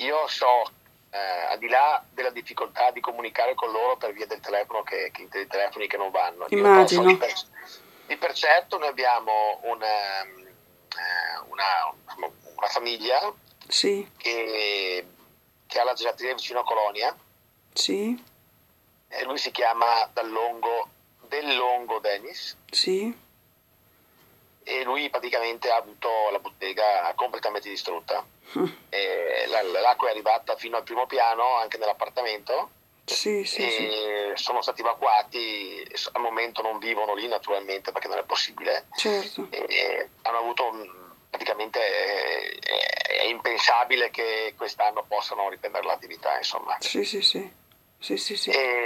io so, al di là della difficoltà di comunicare con loro per via del telefono dei telefoni che non vanno, io però so Immagino. di per certo noi abbiamo una famiglia Sì, che, che ha la gelateria vicino a Colonia sì, e lui si chiama Del Longo Dennis sì. e lui praticamente ha avuto la bottega completamente distrutta. E l'acqua è arrivata fino al primo piano, anche nell'appartamento, Sì, sì, sì. e sono stati evacuati. Al momento non vivono lì naturalmente perché non è possibile. Certo. E hanno avuto praticamente è impensabile che quest'anno possano riprendere l'attività, insomma. Sì, sì, sì. Sì, sì, sì. E,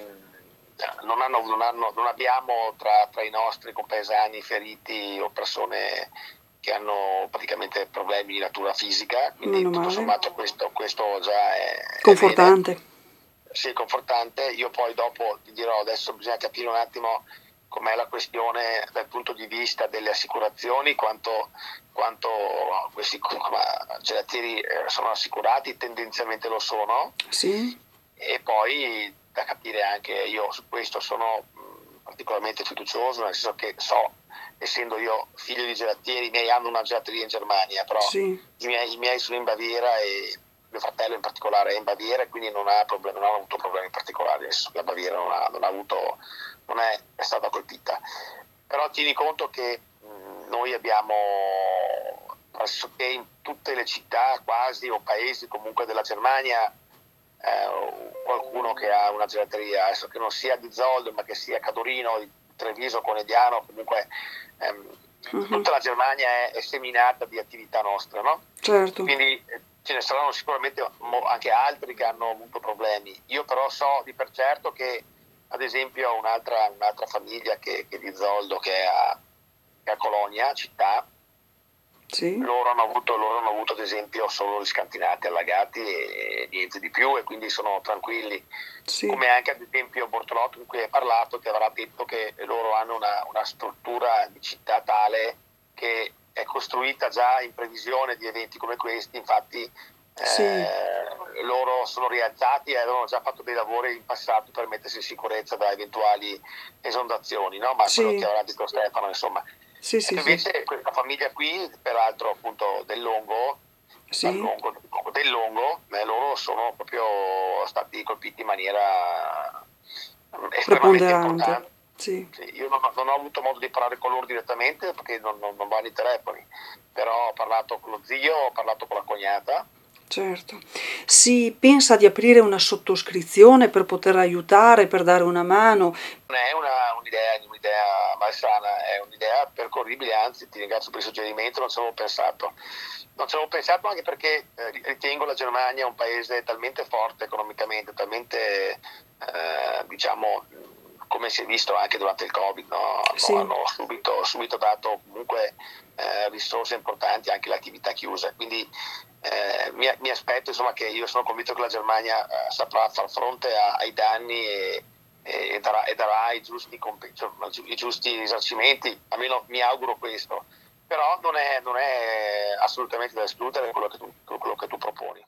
non abbiamo tra i nostri compaesani feriti o persone che hanno praticamente problemi di natura fisica, quindi Meno tutto male. sommato questo già è bene. Confortante. Sì, è confortante. Io poi dopo ti dirò, adesso bisogna capire un attimo com'è la questione dal punto di vista delle assicurazioni, quanto questi gelatieri sono assicurati, tendenzialmente lo sono, Sì, e poi da capire anche, io su questo sono particolarmente fiducioso, nel senso che so, essendo io figlio di gelatieri, i miei hanno una gelateria in Germania, però sì. i miei sono in Baviera e mio fratello in particolare è in Baviera e quindi non ha avuto problemi particolari. Adesso la Baviera è stata colpita. Però tieni conto che noi abbiamo pressoché in tutte le città quasi o paesi comunque della Germania qualcuno che ha una gelateria, adesso che non sia di Zoldo ma che sia Cadorino, di Treviso, Conediano, comunque Mhm. tutta la Germania è seminata di attività nostre, no? Certo. Quindi ce ne saranno sicuramente anche altri che hanno avuto problemi. Io però so di per certo che, ad esempio, ho un'altra famiglia che è di Zoldo, che è a Colonia, città, Sì, loro hanno avuto ad esempio solo gli scantinati allagati e niente di più e quindi sono tranquilli. sì. Come anche ad esempio Bortolotto con cui hai parlato che avrà detto che loro hanno una struttura di città tale che è costruita già in previsione di eventi come questi, infatti Sì, loro sono rialzati e avevano già fatto dei lavori in passato per mettersi in sicurezza da eventuali esondazioni, no? Ma quello che sì, avrà detto Stefano, insomma. sì, sì, Ecco, sì. invece questa famiglia qui, peraltro appunto Sì, del Longo, loro sono proprio stati colpiti in maniera estremamente preponderante. importante. Sì. Sì, io non ho avuto modo di parlare con loro direttamente perché non vanno i telefoni, però ho parlato con lo zio, ho parlato con la cognata. Certo. Si pensa di aprire una sottoscrizione per poter aiutare, per dare una mano? Non è un'idea malsana, è un'idea percorribile, anzi ti ringrazio per il suggerimento, non ci avevo pensato. Non ci avevo pensato anche perché ritengo la Germania un paese talmente forte economicamente, talmente diciamo come si è visto anche durante il Covid, no? Sì, Hanno subito dato comunque risorse importanti anche alle attività chiuse. Quindi mi aspetto insomma, che io sono convinto che la Germania saprà far fronte ai danni e darà i giusti risarcimenti, almeno mi auguro questo. Però non è assolutamente da escludere quello che tu proponi.